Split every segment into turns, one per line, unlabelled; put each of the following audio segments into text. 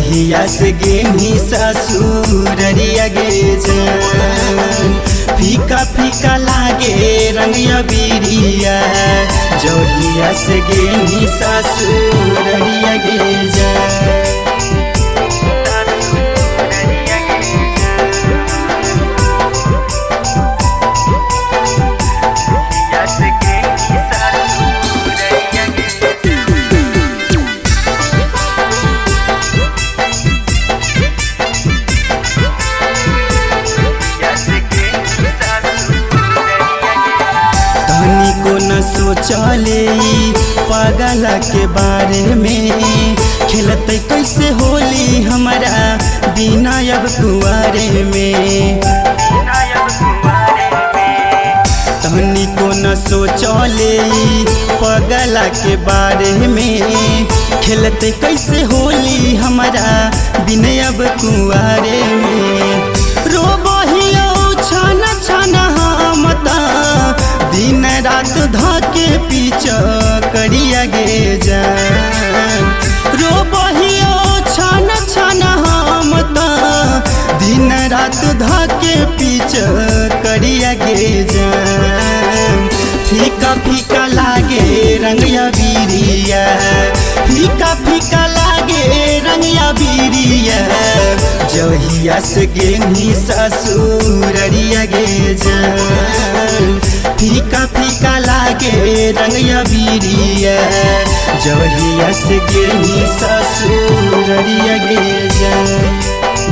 जहिया से गेनी ससुररिया गे जान फीका फीका लागे रंगिया बीरिया जहिया से गेनी ससुररिया गे जान। को न सोचले पागल के बारे में खेलते कैसे होली हमारा बिना अब कुआरे में। तहनी को न सोचले पागल के बारे में खेलते कैसे होली हमारा बिना अब कुआरे में। रोबहियो छन छन हमता दिन रात धाके पीछा करिया गे जान रोबहियो छन छन हमता दिन रात धाके पीछा करिया गे जान। फीका फीका लागे रंगिया बीरिया फीका फीका लागे रंगिया बीरिया जहिया से गेनी ससुररिया गे जान। फीका फीका लागे रंगिया बीरिया जहिया से गेनी ससुररिया गे जान।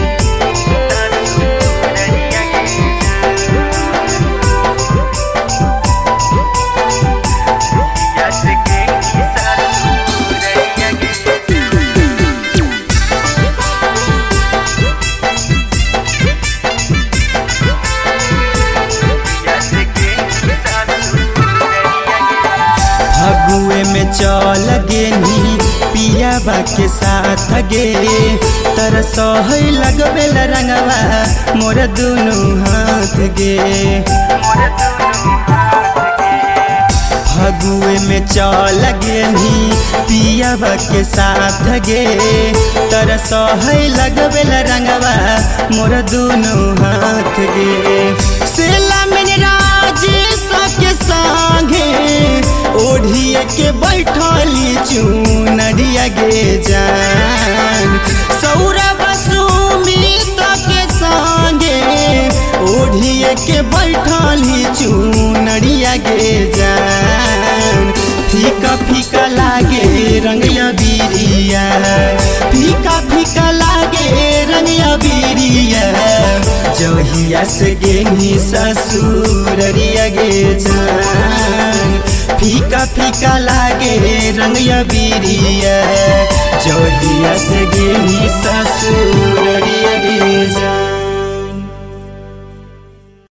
फगुए में चल गेनी पिया बा के साथ गे तर सह लगबे रंगवा मोर दोनों हाथ गे। फगुए में चल गेनी पिया बा के साथ गे तर सह लगबे रंगवा मोर दोनों हाथ गे। सेला में राजेश के संगे ओढ़िए के बैठली चुनरिया गे जान सौरभ सुमित के संगे ओढ़िए के बैठली चुनरिया गे जान। फीका फीका लागे रंगिया बीरिया फीका फीका लागे रंगिया बीरिया जहिया से गेनी ससुररिया गे जान। फीका फीका लागे रंगिया बीरिया जहिया से गेनी ससुर